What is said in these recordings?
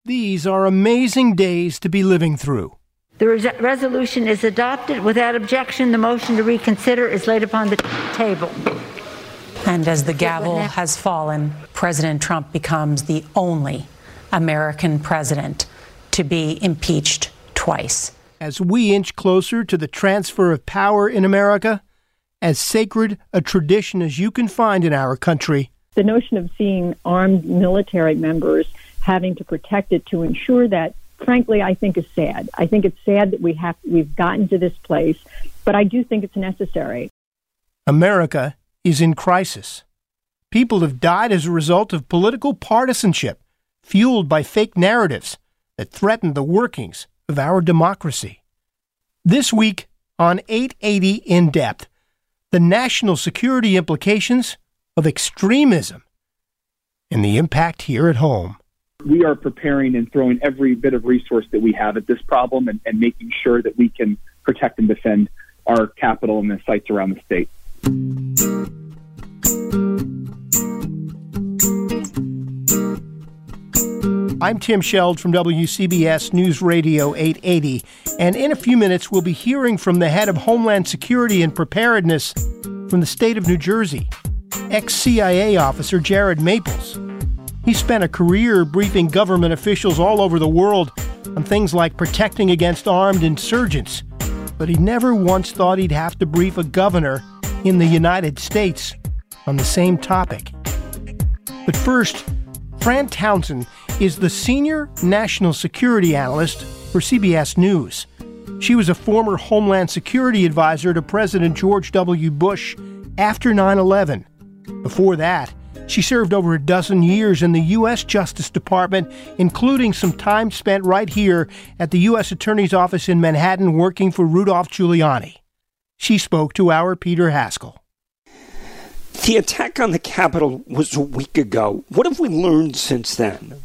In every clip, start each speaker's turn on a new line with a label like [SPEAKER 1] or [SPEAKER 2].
[SPEAKER 1] These are amazing days to be living through.
[SPEAKER 2] The resolution is adopted. Without objection, the motion to reconsider is laid upon the table.
[SPEAKER 3] And as the gavel has fallen, President Trump becomes the only American president to be impeached twice.
[SPEAKER 1] As we inch closer to the transfer of power in America, as sacred a tradition as you can find in our country,
[SPEAKER 4] the notion of seeing armed military members having to protect it to ensure that, frankly, I think is sad. I think it's sad that we've gotten to this place, but I do think it's necessary.
[SPEAKER 1] America is in crisis. People have died as a result of political partisanship, fueled by fake narratives that threaten the workings of our democracy. This week on 880 In Depth, the national security implications of extremism and the impact here at home.
[SPEAKER 5] We are preparing and throwing every bit of resource that we have at this problem and making sure that we can protect and defend our capital and the sites around the state.
[SPEAKER 1] I'm Tim Sheld from WCBS News Radio 880, and in a few minutes we'll be hearing from the head of Homeland Security and Preparedness from the state of New Jersey, ex-CIA officer Jared Maples. He spent a career briefing government officials all over the world on things like protecting against armed insurgents, but he never once thought he'd have to brief a governor in the United States on the same topic. But first, Fran Townsend is the senior national security analyst for CBS News. She was a former Homeland Security advisor to President George W. Bush after 9/11. Before that, she served over a dozen years in the U.S. Justice Department, including some time spent right here at the U.S. Attorney's Office in Manhattan working for Rudolph Giuliani. She spoke to our Peter Haskell.
[SPEAKER 6] The attack on the Capitol was a week ago. What have we learned since then?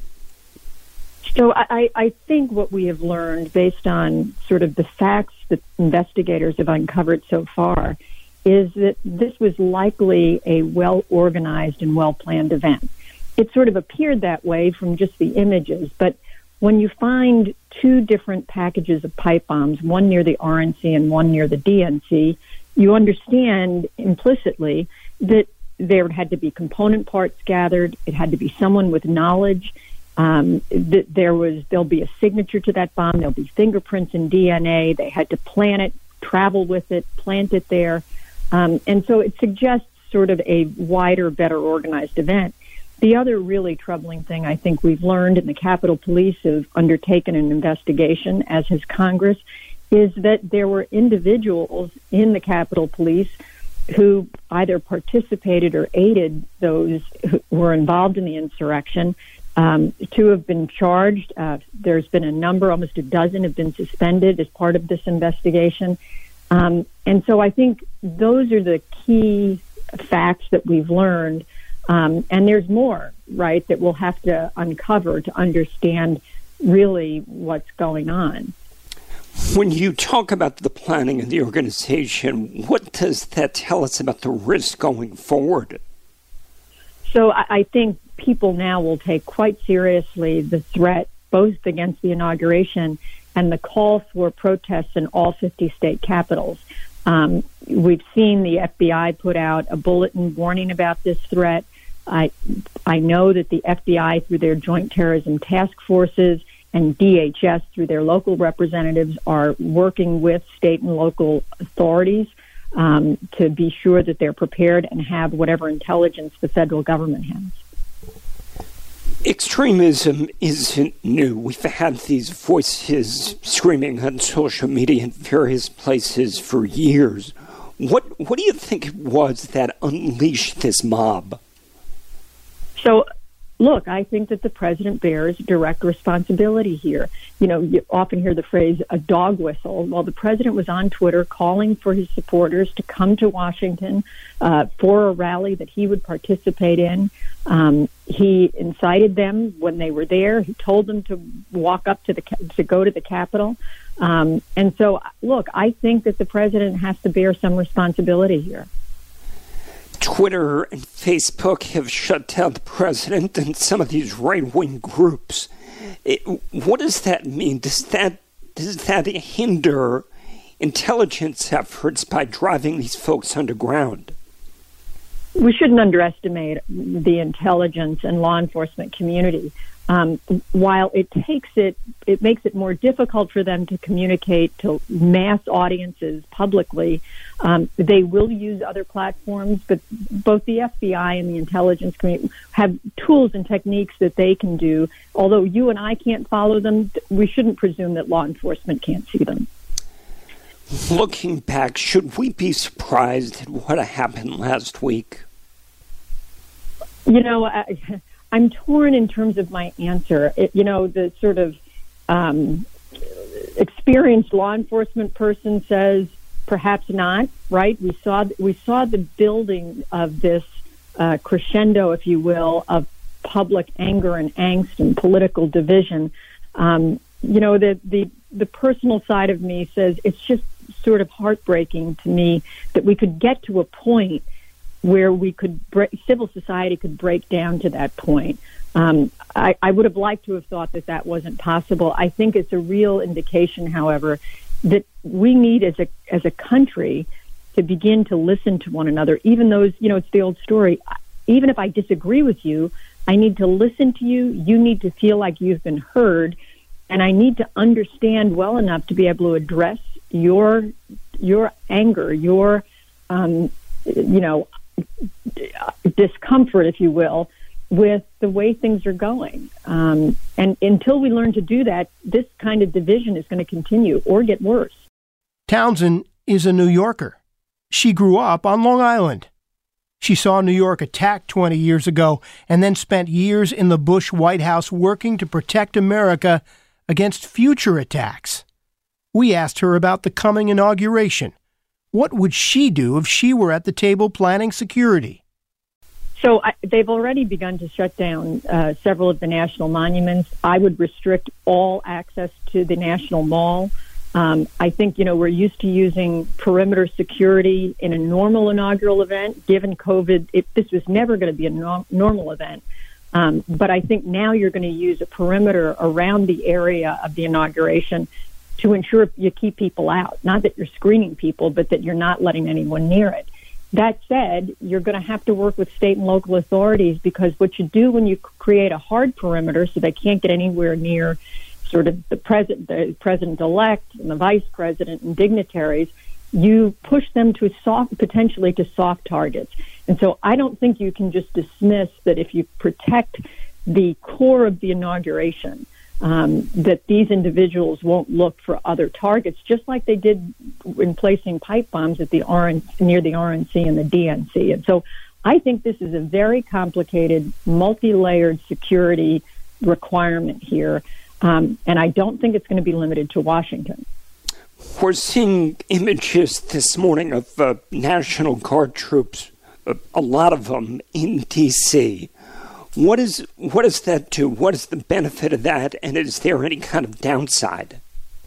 [SPEAKER 4] So I think what we have learned, based on sort of the facts that investigators have uncovered so far, is that this was likely a well-organized and well-planned event. It sort of appeared that way from just the images, but when you find two different packages of pipe bombs, one near the RNC and one near the DNC, you understand implicitly that there had to be component parts gathered. It had to be someone with knowledge. That there'll be a signature to that bomb. There'll be fingerprints and DNA. They had to plan it, travel with it, plant it there. And so it suggests sort of a wider, better organized event. The other really troubling thing I think we've learned, and the Capitol Police have undertaken an investigation, as has Congress, is that there were individuals in the Capitol Police who either participated or aided those who were involved in the insurrection. Two have been charged. There's been a number, almost a dozen, have been suspended as part of this investigation. And so I think those are the key facts that we've learned. And there's more, right, that we'll have to uncover to understand really what's going on.
[SPEAKER 6] When you talk about the planning and the organization, what does that tell us about the risk going forward?
[SPEAKER 4] So I think people now will take quite seriously the threat both against the inauguration and the call for protests in all 50 state capitals. We've seen the FBI put out a bulletin warning about this threat. I know that the FBI, through their joint terrorism task forces, and DHS, through their local representatives, are working with state and local authorities to be sure that they're prepared and have whatever intelligence the federal government has.
[SPEAKER 6] Extremism isn't new. We've had these voices screaming on social media in various places for years. What do you think it was that unleashed this mob?
[SPEAKER 4] So, look, I think that the president bears direct responsibility here. You know, you often hear the phrase a dog whistle. Well, the president was on Twitter calling for his supporters to come to Washington for a rally that he would participate in. He incited them when they were there. He told them to walk up to go to the Capitol. And so, look, I think that the president has to bear some responsibility here.
[SPEAKER 6] Twitter and Facebook have shut down the president and some of these right-wing groups. What does that mean? Does that hinder intelligence efforts by driving these folks underground?
[SPEAKER 4] We shouldn't underestimate the intelligence and law enforcement community. While it makes it more difficult for them to communicate to mass audiences publicly, they will use other platforms, but both the FBI and the intelligence community have tools and techniques that they can do. Although you and I can't follow them, we shouldn't presume that law enforcement can't see them.
[SPEAKER 6] Looking back, should we be surprised at what happened last week?
[SPEAKER 4] You know, I'm torn in terms of my answer. The sort of experienced law enforcement person says perhaps not, right? We saw the building of this crescendo, if you will, of public anger and angst and political division. The personal side of me says it's just sort of heartbreaking to me that we could get to a point where civil society could break down to that point. I would have liked to have thought that wasn't possible. I think it's a real indication, however, that we need as a country to begin to listen to one another. Even those, it's the old story. Even if I disagree with you, I need to listen to you. You need to feel like you've been heard, and I need to understand well enough to be able to address your anger, your discomfort, if you will, with the way things are going. And until we learn to do that, this kind of division is going to continue or get worse.
[SPEAKER 1] Townsend is a New Yorker. She grew up on Long Island. She saw New York attacked 20 years ago and then spent years in the Bush White House working to protect America against future attacks. We asked her about the coming inauguration. What would she do if she were at the table planning security?
[SPEAKER 4] So they've already begun to shut down several of the national monuments. I would restrict all access to the National Mall. I think, we're used to using perimeter security in a normal inaugural event. Given COVID, this was never going to be a normal event. But I think now you're going to use a perimeter around the area of the inauguration to ensure you keep people out. Not that you're screening people, but that you're not letting anyone near it. That said, you're going to have to work with state and local authorities, because what you do when you create a hard perimeter so they can't get anywhere near sort of the president-elect and the vice president and dignitaries, you push them to potentially to soft targets. And so I don't think you can just dismiss that if you protect the core of the inauguration, that these individuals won't look for other targets, just like they did in placing pipe bombs at near the RNC and the DNC. And so I think this is a very complicated, multi-layered security requirement here, and I don't think it's going to be limited to Washington.
[SPEAKER 6] We're seeing images this morning of National Guard troops, a lot of them in D.C. What does that do? What is the benefit of that, and is there any kind of downside?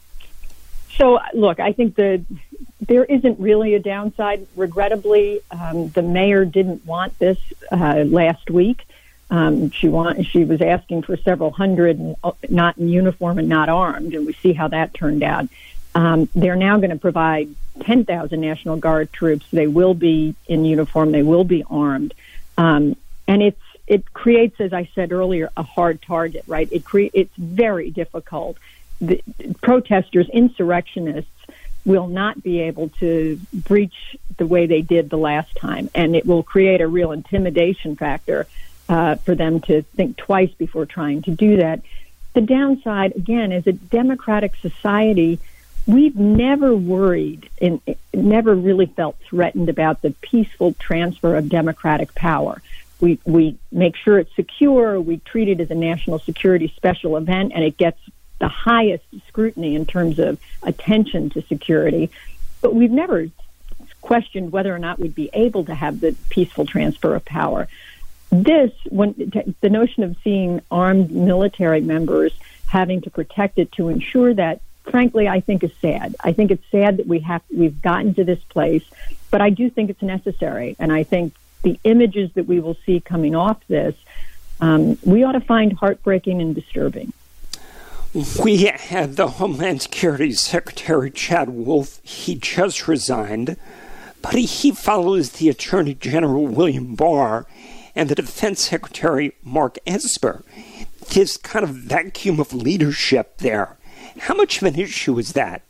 [SPEAKER 4] So, look, I think there isn't really a downside. Regrettably, the mayor didn't want this last week. She was asking for several hundred, not in uniform and not armed, and we see how that turned out. They're now going to provide 10,000 National Guard troops. They will be in uniform. They will be armed, and it creates, as I said earlier, a hard target. Right? It's very difficult. The protesters, insurrectionists, will not be able to breach the way they did the last time, and it will create a real intimidation factor for them to think twice before trying to do that. The downside, again, is a democratic society. We've never worried and never really felt threatened about the peaceful transfer of democratic power. We make sure it's secure. We treat it as a national security special event, and it gets the highest scrutiny in terms of attention to security. But we've never questioned whether or not we'd be able to have the peaceful transfer of power. The notion of seeing armed military members having to protect it to ensure that, frankly, I think is sad. I think it's sad that we've gotten to this place, but I do think it's necessary. And I think the images that we will see coming off this, we ought to find heartbreaking and disturbing.
[SPEAKER 6] We have the Homeland Security Secretary, Chad Wolf. He just resigned, but he follows the Attorney General, William Barr, and the Defense Secretary, Mark Esper. This kind of vacuum of leadership there. How much of an issue is that?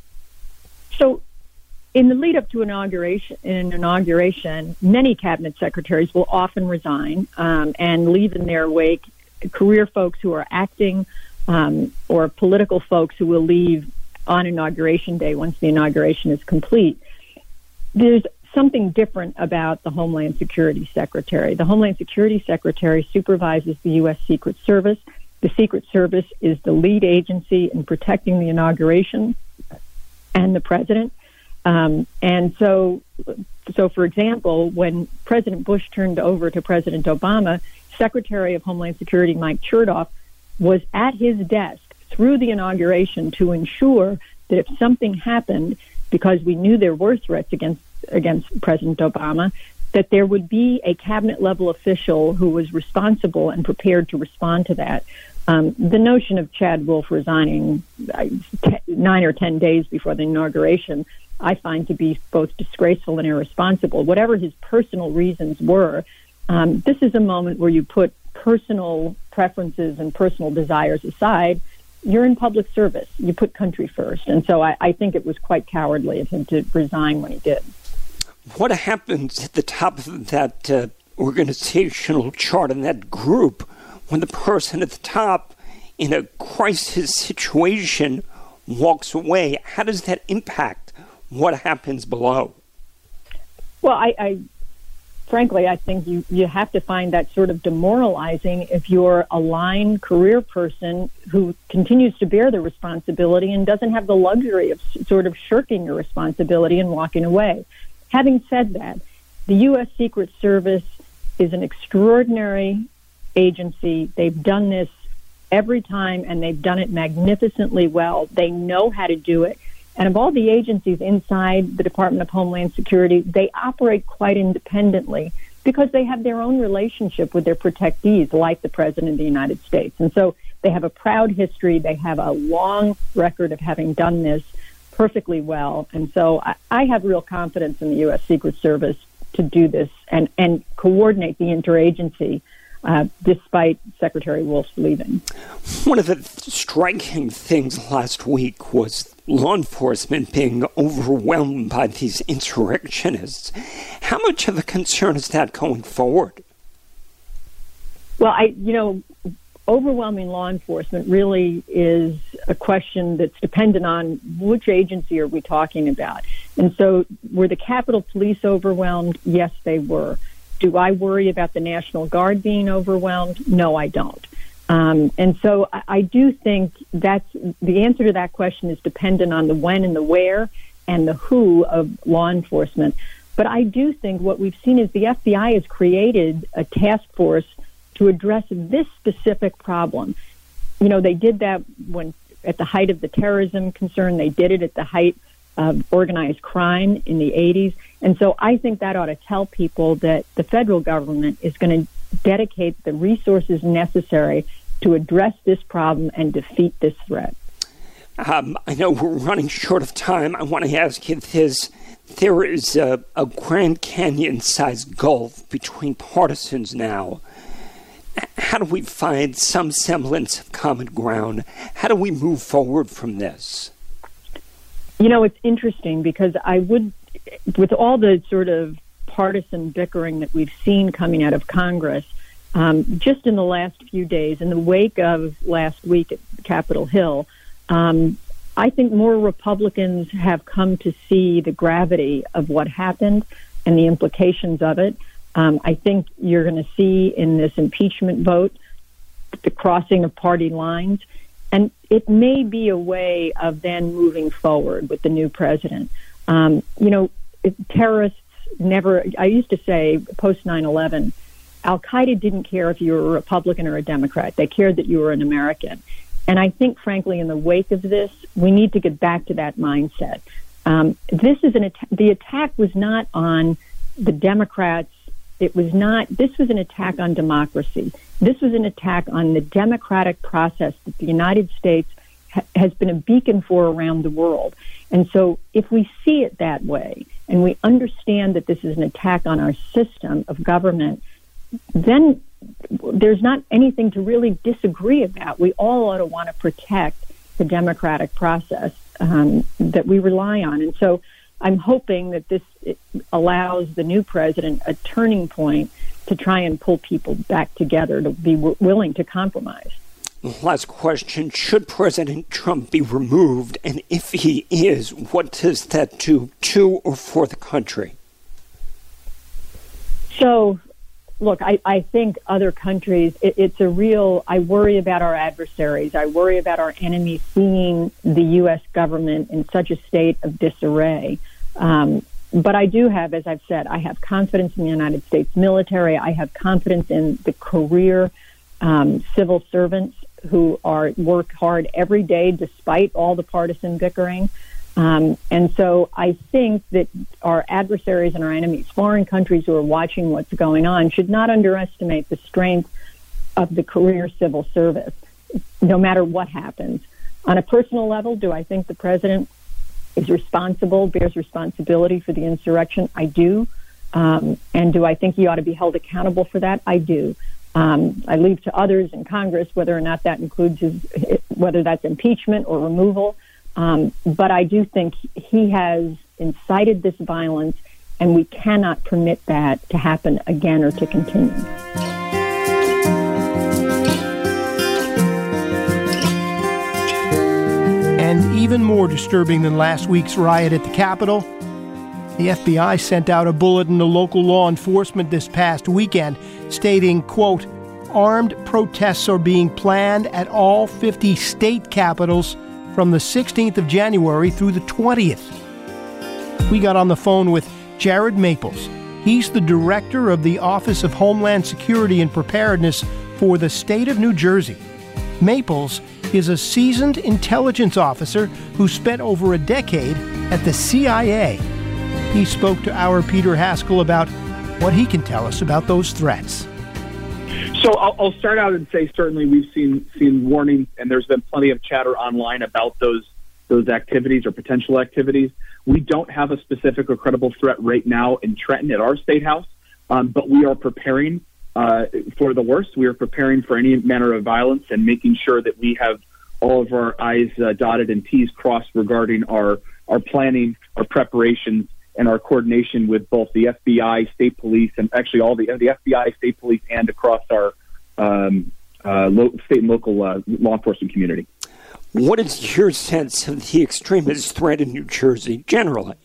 [SPEAKER 4] So, in the lead up to an inauguration, many cabinet secretaries will often resign and leave in their wake career folks who are acting or political folks who will leave on Inauguration Day once the inauguration is complete. There's something different about the Homeland Security Secretary. The Homeland Security Secretary supervises the U.S. Secret Service. The Secret Service is the lead agency in protecting the inauguration and the president. And so, for example, when President Bush turned over to President Obama, Secretary of Homeland Security Mike Chertoff was at his desk through the inauguration to ensure that if something happened, because we knew there were threats against President Obama, that there would be a cabinet-level official who was responsible and prepared to respond to that. The notion of Chad Wolf resigning 9 or 10 days before the inauguration, I find to be both disgraceful and irresponsible. Whatever his personal reasons were, this is a moment where you put personal preferences and personal desires aside. You're in public service. You put country first. And so I think it was quite cowardly of him to resign when he did.
[SPEAKER 6] What happens at the top of that organizational chart in that group when the person at the top in a crisis situation walks away? How does that impact what happens below?
[SPEAKER 4] Well, frankly, I think you have to find that sort of demoralizing if you're a line career person who continues to bear the responsibility and doesn't have the luxury of sort of shirking your responsibility and walking away. Having said that, the U.S. Secret Service is an extraordinary agency. They've done this every time, and they've done it magnificently well. They know how to do it. And of all the agencies inside the Department of Homeland Security, they operate quite independently because they have their own relationship with their protectees, like the President of the United States. And so they have a proud history. They have a long record of having done this perfectly well. And so I have real confidence in the U.S. Secret Service to do this and coordinate the interagency despite Secretary Wolf's leaving.
[SPEAKER 6] One of the striking things last week was law enforcement being overwhelmed by these insurrectionists. How much of a concern is that going forward?
[SPEAKER 4] Well, overwhelming law enforcement really is a question that's dependent on which agency are we talking about. And so were the Capitol Police overwhelmed? Yes, they were. Do I worry about the National Guard being overwhelmed? No, I don't. And so I do think that's the answer to that question is dependent on the when and the where and the who of law enforcement. But I do think what we've seen is the FBI has created a task force to address this specific problem. You know, they did that when at the height of the terrorism concern. They did it at the height of organized crime in the 80s. And so I think that ought to tell people that the federal government is going to dedicate the resources necessary to address this problem and defeat this threat.
[SPEAKER 6] I know we're running short of time. I want to ask you this. There is a Grand Canyon-sized gulf between partisans now. How do we find some semblance of common ground? How do we move forward from this?
[SPEAKER 4] You know, it's interesting because with all the sort of partisan bickering that we've seen coming out of Congress, just in the last few days, in the wake of last week at Capitol Hill, I think more Republicans have come to see the gravity of what happened and the implications of it. I think you're going to see in this impeachment vote the crossing of party lines, and it may be a way of then moving forward with the new president. Terrorists never, I used to say post 9/11, Al-Qaeda didn't care if you were a Republican or a Democrat. They cared that you were an American. And I think, frankly, in the wake of this, we need to get back to that mindset. The attack was not on the Democrats This was an attack on democracy. This was an attack on the democratic process that the United States has been a beacon for around the world. And so if we see it that way, and we understand that this is an attack on our system of government, then there's not anything to really disagree about. We all ought to want to protect the democratic process that we rely on. And so I'm hoping that this allows the new president a turning point to try and pull people back together, to be willing to compromise.
[SPEAKER 6] Last question. Should President Trump be removed? And if he is, what does that do to or for the country?
[SPEAKER 4] So, look, I think other countries, I worry about our adversaries. I worry about our enemies seeing the U.S. government in such a state of disarray. But I do have, as I've said, I have confidence in the United States military. I have confidence in the career civil servants who work hard every day despite all the partisan bickering. And so I think that our adversaries and our enemies, foreign countries who are watching what's going on, should not underestimate the strength of the career civil service, no matter what happens. On a personal level, do I think the president is bears responsibility for the insurrection? I do. And do I think he ought to be held accountable for that? I do. I leave to others in Congress whether or not that includes whether that's impeachment or removal. But I do think he has incited this violence, and we cannot permit that to happen again or to continue.
[SPEAKER 1] And even more disturbing than last week's riot at the Capitol, the FBI sent out a bulletin to local law enforcement this past weekend stating, quote, armed protests are being planned at all 50 state capitals from the 16th of January through the 20th. We got on the phone with Jared Maples. He's the director of the Office of Homeland Security and Preparedness for the state of New Jersey. Maples is a seasoned intelligence officer who spent over a decade at the CIA. He spoke to our Peter Haskell about what he can tell us about those threats.
[SPEAKER 5] So I'll start out and say certainly we've seen warnings, and there's been plenty of chatter online about those activities or potential activities. We don't have a specific or credible threat right now in Trenton at our state house, but we are preparing for the worst. We are preparing for any manner of violence and making sure that we have all of our I's dotted and T's crossed regarding our planning, our preparations, and our coordination with both the FBI, state police, and actually all the FBI, state police, and across our state and local law enforcement community.
[SPEAKER 6] What is your sense of the extremist threat in New Jersey generally?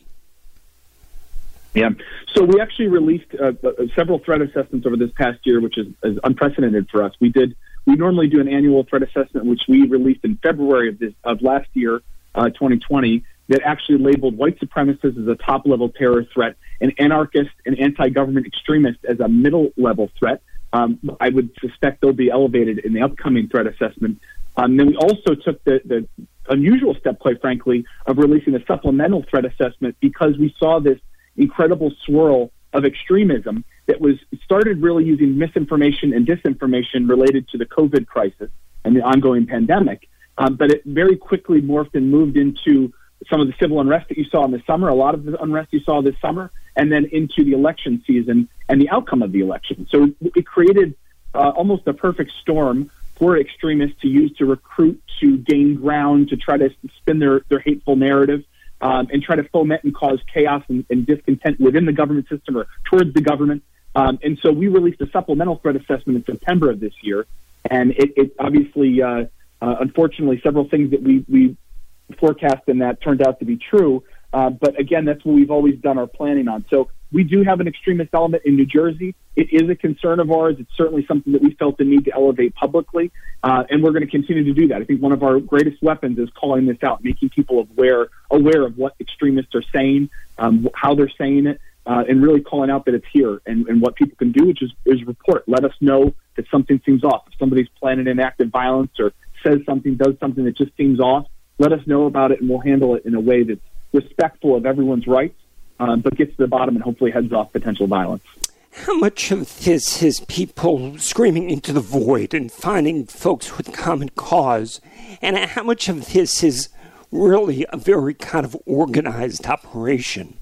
[SPEAKER 5] Yeah, so we actually released several threat assessments over this past year, which is unprecedented for us. We normally do an annual threat assessment, which we released in February of last year, 2020. That actually labeled white supremacists as a top-level terror threat and anarchists and anti-government extremists as a middle-level threat. I would suspect they'll be elevated in the upcoming threat assessment. Then we also took the unusual step, quite frankly, of releasing a supplemental threat assessment because we saw this incredible swirl of extremism that started really using misinformation and disinformation related to the COVID crisis and the ongoing pandemic. But it very quickly morphed and moved into some of the civil unrest that you saw in the summer, a lot of the unrest you saw this summer, and then into the election season and the outcome of the election. So it created almost a perfect storm for extremists to use to recruit, to gain ground, to try to spin their hateful narrative, and try to foment and cause chaos and discontent within the government system or towards the government. And so we released a supplemental threat assessment in September of this year, and it obviously, unfortunately, several things that we forecast and that turned out to be true. But again, that's what we've always done our planning on. So we do have an extremist element in New Jersey. It is a concern of ours. It's certainly something that we felt the need to elevate publicly. And we're going to continue to do that. I think one of our greatest weapons is calling this out, making people aware of what extremists are saying, how they're saying it, and really calling out that it's here and what people can do, which is report. Let us know that something seems off. If somebody's planning an act of violence or says something, does something that just seems off, let us know about it, and we'll handle it in a way that's respectful of everyone's rights, but gets to the bottom and hopefully heads off potential violence.
[SPEAKER 6] How much of this is people screaming into the void and finding folks with common cause? And how much of this is really a very kind of organized operation?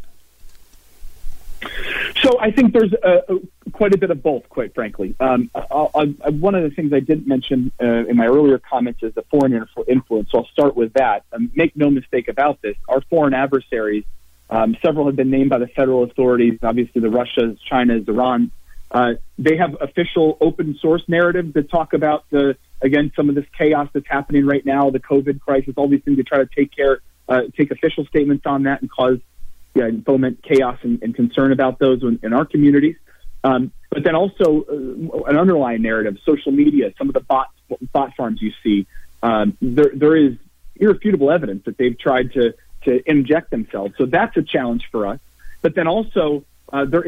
[SPEAKER 5] So I think there's quite a bit of both, quite frankly. One of the things I didn't mention in my earlier comments is the foreign influence. So I'll start with that. Make no mistake about this. Our foreign adversaries, several have been named by the federal authorities, obviously the Russias, China's, Iran. They have official open source narratives that talk about, some of this chaos that's happening right now, the COVID crisis, all these things. They try to take official statements on that and cause foment chaos and concern about those in our communities. But then also an underlying narrative, social media, some of the bot farms you see, there is irrefutable evidence that they've tried to inject themselves. So that's a challenge for us. But then also there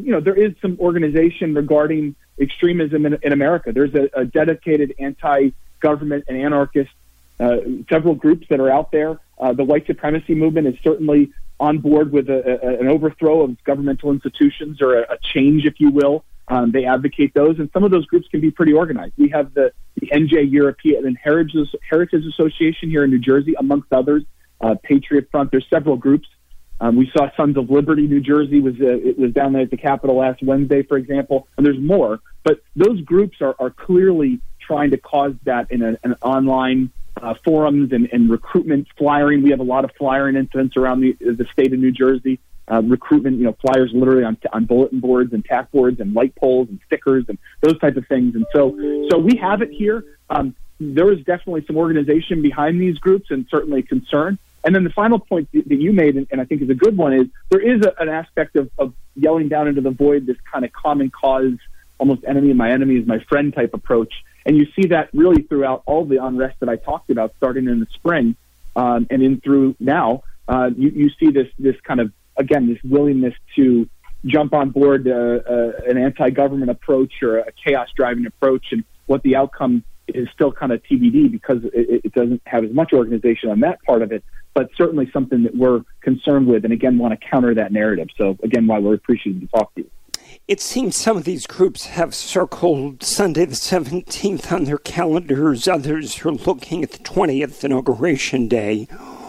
[SPEAKER 5] is some organization regarding extremism in America. There's a dedicated anti-government and anarchist several groups that are out there. The white supremacy movement is certainly on board with an overthrow of governmental institutions or a change, if you will. They advocate those, and some of those groups can be pretty organized. We have the NJ European Heritage Association here in New Jersey, amongst others, Patriot Front. There's several groups. We saw Sons of Liberty, New Jersey, it was down there at the Capitol last Wednesday, for example, and there's more. But those groups are clearly trying to cause that in an online forums and recruitment flyering. We have a lot of flyering incidents around the state of New Jersey. Recruitment, flyers literally on bulletin boards and tack boards and light poles and stickers and those types of things. And so we have it here. There is definitely some organization behind these groups and certainly concern. And then the final point that you made, and I think is a good one, is there is an aspect of yelling down into the void, this kind of common cause, almost enemy of my enemy is my friend type approach. And you see that really throughout all the unrest that I talked about, starting in the spring and in through now. You see this kind of, again, this willingness to jump on board an anti-government approach or a chaos-driving approach, and what the outcome is still kind of TBD because it doesn't have as much organization on that part of it, but certainly something that we're concerned with and, again, want to counter that narrative. So, again, why we're appreciative to talk to you.
[SPEAKER 6] It seems some of these groups have circled Sunday the 17th on their calendars. Others are looking at the 20th, Inauguration Day.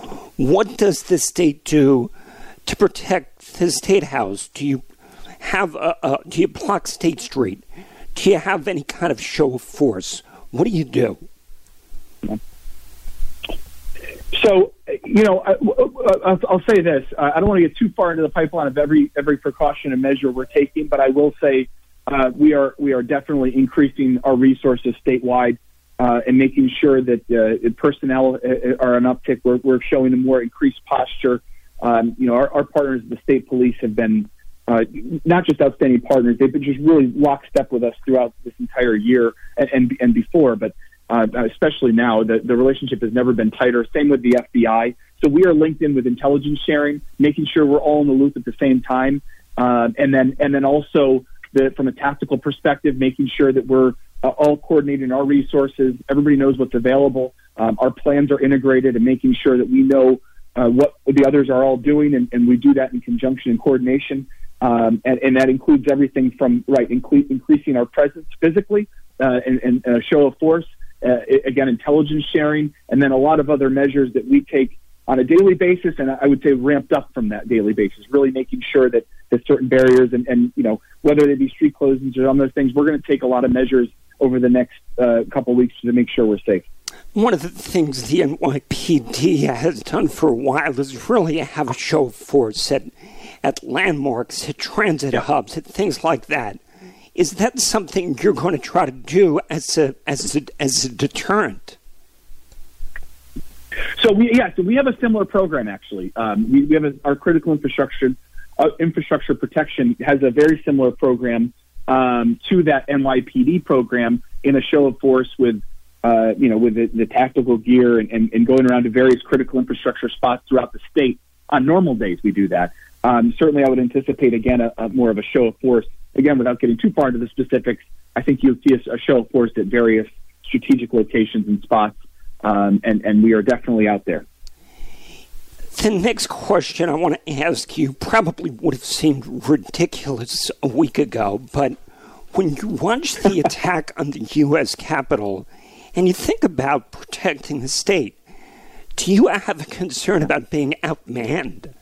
[SPEAKER 6] What does the state do to protect the State House? Do you have do you block State Street? Do you have any kind of show of force? What do you do?
[SPEAKER 5] So, I'll say this. I don't want to get too far into the pipeline of every precaution and measure we're taking, but I will say we are definitely increasing our resources statewide and making sure that personnel are an uptick. We're showing a more increased posture. Our partners, the state police, have been not just outstanding partners. They've been just really lockstep with us throughout this entire year and before, but especially now, the relationship has never been tighter. Same with the FBI. So we are linked in with intelligence sharing, making sure we're all in the loop at the same time, and then also from a tactical perspective, making sure that we're all coordinating our resources. Everybody knows what's available. Our plans are integrated, and making sure that we know what the others are all doing, and we do that in conjunction and coordination. And that includes everything from increasing our presence physically and a show of force. Again, intelligence sharing, and then a lot of other measures that we take on a daily basis, and I would say ramped up from that daily basis, really making sure that certain barriers and whether they be street closings or some of those things, we're going to take a lot of measures over the next couple of weeks to make sure we're safe.
[SPEAKER 6] One of the things the NYPD has done for a while is really have a show of force at landmarks, at transit hubs, at things like that. Is that something you're going to try to do as a deterrent?
[SPEAKER 5] So we have a similar program actually. We have our critical infrastructure protection has a very similar program to that NYPD program in a show of force with the tactical gear and going around to various critical infrastructure spots throughout the state. On normal days, we do that. Certainly, I would anticipate again a more of a show of force. Again, without getting too far into the specifics, I think you'll see a show of force at various strategic locations and spots, and we are definitely out there.
[SPEAKER 6] The next question I want to ask you probably would have seemed ridiculous a week ago, but when you watch the attack on the U.S. Capitol and you think about protecting the state, do you have a concern about being outmanned?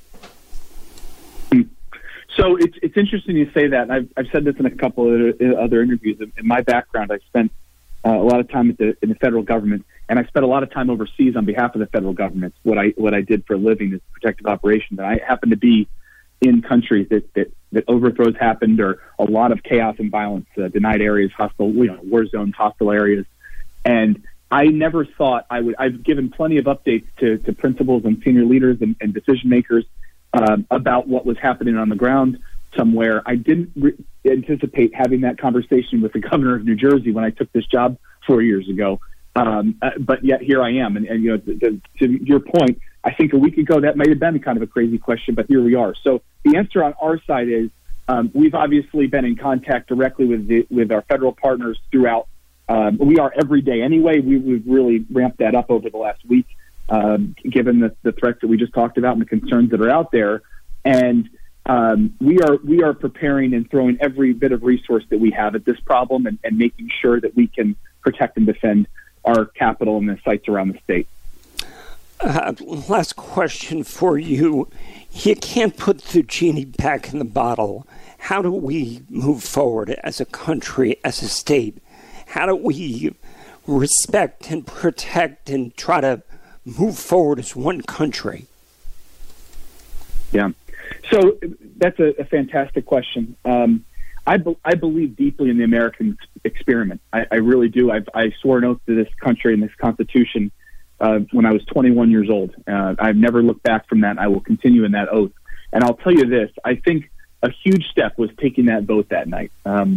[SPEAKER 5] So it's interesting you say that. I've said this in a couple of other interviews. In my background, I spent a lot of time in the federal government, and I spent a lot of time overseas on behalf of the federal government. What I did for a living is protective operations. And I happened to be in countries that overthrows happened, or a lot of chaos and violence, denied areas, hostile, war zones, hostile areas, and I never thought I've given plenty of updates to principals and senior leaders and decision makers about what was happening on the ground somewhere. I didn't anticipate having that conversation with the governor of New Jersey when I took this job 4 years ago. But yet here I am. And to your point, I think a week ago that might have been kind of a crazy question, but here we are. So the answer on our side is we've obviously been in contact directly with our federal partners throughout. We are every day anyway. We've really ramped that up over the last week, given the threats that we just talked about and the concerns that are out there. And we are preparing and throwing every bit of resource that we have at this problem and making sure that we can protect and defend our capital and the sites around the state.
[SPEAKER 6] Last question for you. You can't put the genie back in the bottle. How do we move forward as a country, as a state? How do we respect and protect and try to move forward as one country?
[SPEAKER 5] Yeah. So that's a fantastic question. I believe deeply in the American experiment. I really do. I swore an oath to this country and this Constitution when I was 21 years old. I've never looked back from that. I will continue in that oath. And I'll tell you this, I think a huge step was taking that vote that night.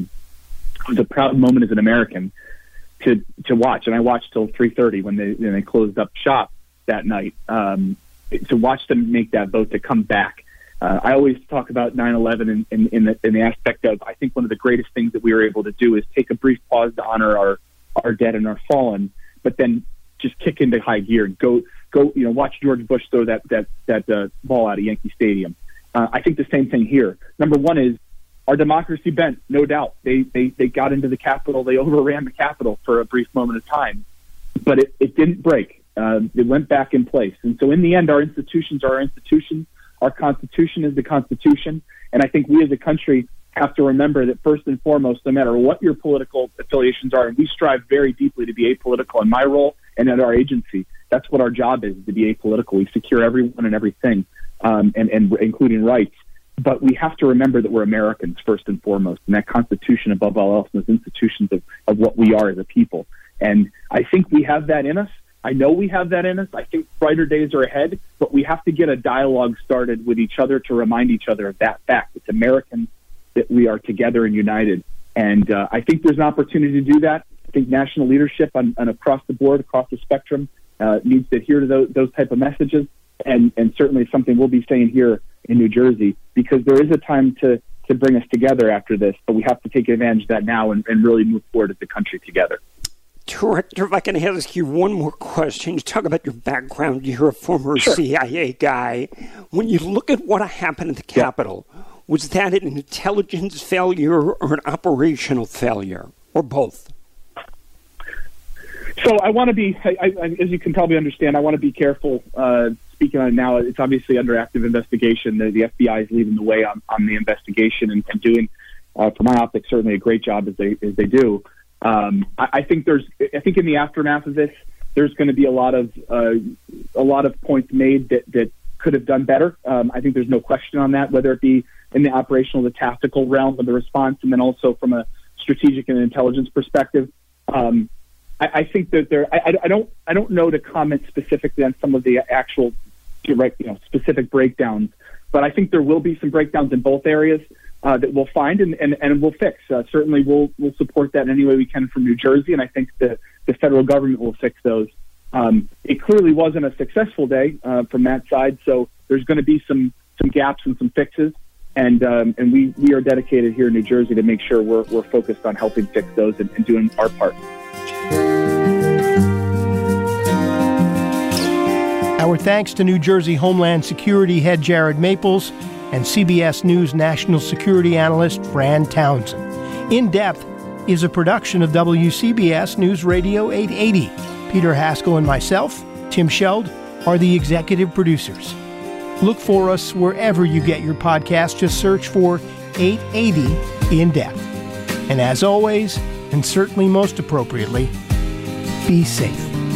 [SPEAKER 5] It was a proud moment as an American to watch. And I watched till 3:30 when they closed up shop that night, to watch them make that vote to come back. I always talk about 9/11 in the aspect of, I think one of the greatest things that we were able to do is take a brief pause to honor our dead and our fallen, but then just kick into high gear and go. Watch George Bush throw that ball out of Yankee Stadium. I think the same thing here. Number one is our democracy bent, no doubt. They got into the Capitol. They overran the Capitol for a brief moment of time, but it didn't break. It went back in place. And so in the end, our institutions are our institutions. Our Constitution is the Constitution. And I think we as a country have to remember that first and foremost, no matter what your political affiliations are, and we strive very deeply to be apolitical in my role and at our agency, that's what our job is, to be apolitical. We secure everyone and everything, and including rights. But we have to remember that we're Americans first and foremost, and that Constitution above all else, and those institutions of what we are as a people. And I think we have that in us. I know we have that in us. I think brighter days are ahead, but we have to get a dialogue started with each other to remind each other of that fact. It's Americans that we are together and united. And I think there's an opportunity to do that. I think national leadership on across the board, across the spectrum, needs to adhere to those type of messages. And certainly something we'll be saying here in New Jersey, because there is a time to bring us together after this, but we have to take advantage of that now and really move forward as a country together.
[SPEAKER 6] Director, if I can ask you one more question. You talk about your background. You're a former
[SPEAKER 5] Sure.
[SPEAKER 6] CIA guy. When you look at what happened at the Capitol, was that an intelligence failure or an operational failure, or both?
[SPEAKER 5] So I want to be, as you can probably understand, I want to be careful speaking on it now. It's obviously under active investigation. The FBI is leading the way on the investigation and doing, for my optics, certainly a great job as they do. I think in the aftermath of this, there's going to be a lot of points made that could have done better. I think there's no question on that, whether it be in the operational, the tactical realm of the response, and then also from a strategic and intelligence perspective. I think that I don't know to comment specifically on some of the actual direct, specific breakdowns, but I think there will be some breakdowns in both areas that we'll find and we'll fix. Certainly, we'll support that in any way we can from New Jersey, and I think the federal government will fix those. It clearly wasn't a successful day from that side, so there's going to be some gaps and some fixes, and we are dedicated here in New Jersey to make sure we're focused on helping fix those and doing our part.
[SPEAKER 1] Our thanks to New Jersey Homeland Security head Jared Maples and CBS News national security analyst Fran Townsend. In Depth is a production of WCBS News Radio 880. Peter Haskell and myself, Tim Sheld, are the executive producers. Look for us wherever you get your podcast. Just search for 880 In Depth. And as always, and certainly most appropriately, be safe.